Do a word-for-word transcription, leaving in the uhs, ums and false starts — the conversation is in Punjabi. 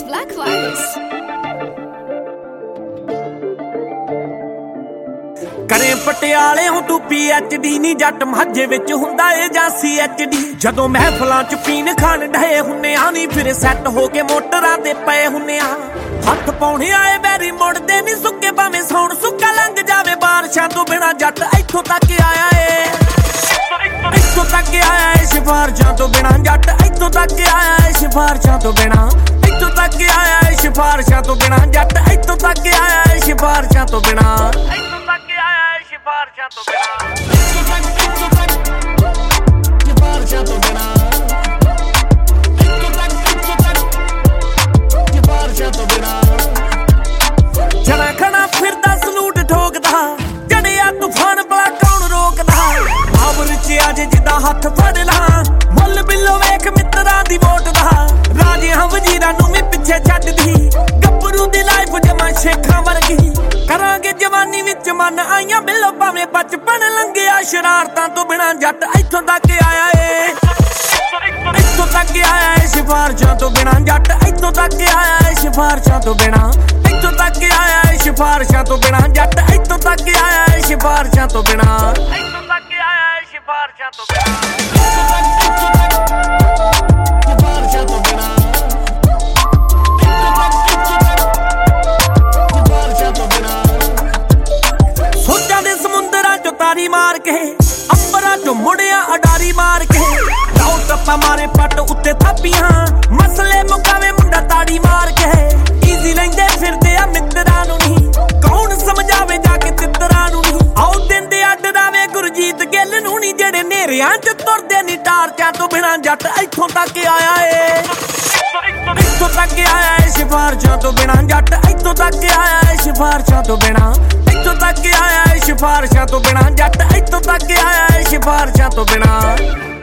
Black Virus। ਕਰੇ ਪਟਿਆਲੇ ਹੋ ਤੂੰ ਪੀ ਐਚ ਡੀ ਨੀ ਜੱਟ ਮਾਝੇ ਵਿੱਚ ਹੁੰਦਾ ਏ ਜਾਂ ਸੀ ਐਚ ਡੀ। ਜਦੋਂ ਮਹਿਫਲਾਂ ਚ ਪੀਣ ਖਾਣ ਡਏ ਹੁੰਨੇ ਆ ਨੀ ਫਿਰ ਸੈੱਟ ਹੋ ਕੇ ਮੋਟਰਾਂ ਤੇ ਪਏ ਹੁੰਨੇ ਆ। ਹੱਥ ਪਾਉਣੇ ਆਏ ਬੈਰੀ ਮੁੜਦੇ ਨੀ ਸੁੱਕੇ ਭਾਵੇਂ ਸੌਣ ਸੁੱਕਾ ਲੰਘ ਜਾਵੇ ਬਾਰਿਸ਼ਾਂ ਤੋਂ ਬਿਨਾਂ ਜੱਟ ਇੱਥੋਂ ਤੱਕ ਆਇਆ ਏ। ਇੱਥੋਂ ਤੱਕ ਆਇਆ ਏ ਸਿਫਾਰਿਸ਼ਾਂ ਤੋਂ ਬਿਨਾਂ ਜੱਟ ਇੱਥੋਂ ਤੱਕ ਆਇਆ ਏ ਸਿਫਾਰਿਸ਼ਾਂ ਤੋਂ ਬਿਨਾਂ। ਇੱਥੋਂ ਤੱਕ ਆਇਆ ਏ ਸਿਫਾਰਿਸ਼ਾਂ ਤੋਂ ਬਿਨਾਂ ਜੱਟ ਇੱਥੋਂ ਤੱਕ ਆਇਆ ਏ ਸਿਫਾਰਿਸ਼ਾਂ ਤੋਂ ਬਿਨਾਂ। ਇੱਥੋਂ ਤੱਕ ਆਇਆ ਏ ਸਿਫਾਰਿਸ਼ਾਂ ਤੋਂ ਬਿਨਾਂ। ਇੱਥੋਂ ਤੱਕ ਸਿਫਾਰਿਸ਼ਾਂ ਤੋਂ ਬਿਨਾਂ। ਇੱਥੋਂ ਤੱਕ ਇੱਥੋਂ ਤੱਕ ਸਿਫਾਰਿਸ਼ਾਂ ਤੋਂ ਬਿਨਾਂ। ਜਣਾ ਖਣਾ ਫਿਰਦਾ ਸਲੂਟ ਠੋਕਦਾ ਜੜਿਆ ਤੂਫਾਨ ਬਲਾ ਕੌਣ ਰੋਕਦਾ। ਆਵਰ ਚ ਅੱਜ ਜਿੱਦਾਂ ਹੱਥ ਫੜ ਲਾਂ ਮੁੱਲ ਬਿੱਲੋ ਵੇਖ ਮਿੱਤਰਾਂ ਦੀ ਵੋਟ ਦਾ। ਰਾਜਿਆਂ ਵਜ਼ੀਰਾਂ ਨੂੰ ਵੀ ਪਿੱਛੇ ਛੱਡਦੀ ਗੱਭਰੂ ਦੀ ਲਾਈਫ ਜਮਾਂ ਸ਼ੇਖਾਂ ਵਰਗੀ। ਕਰਾਂਗੇ ਜਵਾਨੀ ਵਿੱਚ ਮਨ ਆਈਆਂ ਬਿੱਲੋ ਭਾਵੇਂ ਬਚਪਨ ਲੰਘਿਆ ਸ਼ਰਾਰਤਾਂ ਤੋਂ ਬਿਨਾਂ ਜੱਟ ਇੱਥੋਂ ਤੱਕ ਆਇਆ ਏ। ਇੱਥੋਂ ਤੱਕ ਆਇਆ ਏ ਸਿਫਾਰਿਸ਼ਾਂ ਤੋਂ ਬਿਨਾਂ ਜੱਟ ਇੱਥੋਂ ਤੱਕ ਆਇਆ ਏ ਸਿਫਾਰਿਸ਼ਾਂ ਤੋਂ ਬਿਨਾਂ। ਇੱਥੋਂ ਤੱਕ ਆਇਆ ਏ ਸਿਫਾਰਿਸ਼ਾਂ ਤੋਂ ਬਿਨਾਂ ਜੱਟ ਇੱਥੋਂ ਤੱਕ ਆਇਆ ਏ ਸਿਫਾਰਿਸ਼ਾਂ ਤੋਂ ਬਿਨਾਂ। ਇੱਥੋਂ ਤੱਕ ਆਇਆ ਏ ਸਿਫਾਰਿਸ਼ਾਂ ਤੋਂ ਬਿਨਾਂ। ਇੱਥੋਂ ਤੱਕ ਸਿਫਾਰਿਸ਼ਾਂ ਤੋਂ ਬਿਨਾਂ। ਇੱਥੋਂ ਤੱਕ ਸਿਫਾਰਿਸ਼ਾਂ ਤੋਂ ਬਿਨਾਂ। ਸੋਚਾਂ ਦੇ ਸਮੁੰਦਰਾਂ ਚੋਂ ਤਾਰੀ ਮਾਰ ਕੇ ਅੰਬਰਾਂ ਚੋਂ ਮੁੜਿਆ ਅਡਾਰੀ ਮਾਰ ਕੇ। ਲਾਓ ਟੱਪਾ ਮਾਰੇ ਪੱਟ ਉੱਤੇ ਥਾਪੀਆਂ ਮਸਲੇ ਮੁਕਾਵੇ ਮੁੰਡਾ ਤਾੜੀ ਮਾਰ ਕੇ। ਈਜ਼ੀ ਲੈਂਦੇ ਫਿਰਦੇ ਆ ਮਿੱਤਰਾਂ ਨੂੰ ਨਹੀਂ ਕੌਣ ਸਮਝਾਵੇ ਜਾ ਕੇ ਤਿੱਤਰਾਂ ਨੂੰ ਨਹੀਂ। ਆਓ ਦਿੰਦੇ ਅੱਡ ਰਾਵੇ ਗੁਰਜੀਤ ਗਿੱਲ ਨੂੰ ਨਹੀਂ ਜਿਹੜੇ ਨੇਰਿਆਂ ਚ ਤੁਰਦੇ ਨੀ ਟਾਰਚਾਂ ਤੋਂ ਬਿਨਾਂ ਜੱਟ ਇੱਥੋਂ ਤੱਕ ਆਇਆ ਏ। ਇੱਥੋਂ ਤੱਕ ਆਇਆ ਏ ਸਿਫਾਰਿਸ਼ਾਂ ਤੋਂ ਬਿਨਾਂ ਜੱਟ ਇੱਥੋਂ ਤੱਕ ਆਇਆ ਏ ਸਿਫਾਰਿਸ਼ਾਂ ਤੋਂ ਬਿਨਾਂ। ਇੱਥੋਂ ਤੱਕ ਆਇਆ ਏ ਸਿਫਾਰਿਸ਼ਾਂ ਤੋਂ ਬਿਨਾਂ ਜੱਟ ਇੱਥੋਂ ਤੱਕ ਆਇਆ ਏ ਸਿਫਾਰਿਸ਼ਾਂ ਤੋਂ ਬਿਨਾਂ।